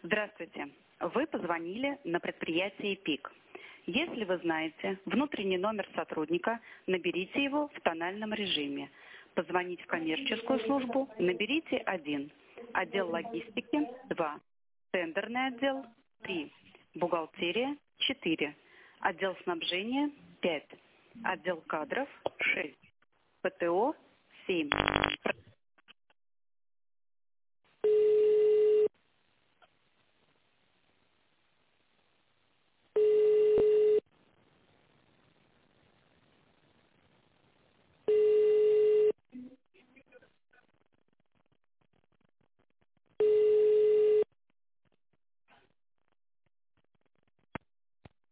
Здравствуйте. Вы позвонили на предприятие ПИК. Если вы знаете внутренний номер сотрудника, наберите его в тональном режиме. Позвонить в коммерческую службу наберите 1. Отдел логистики 2. Тендерный отдел 3. Бухгалтерия 4. Отдел снабжения 5. Отдел кадров 6. ПТО 7.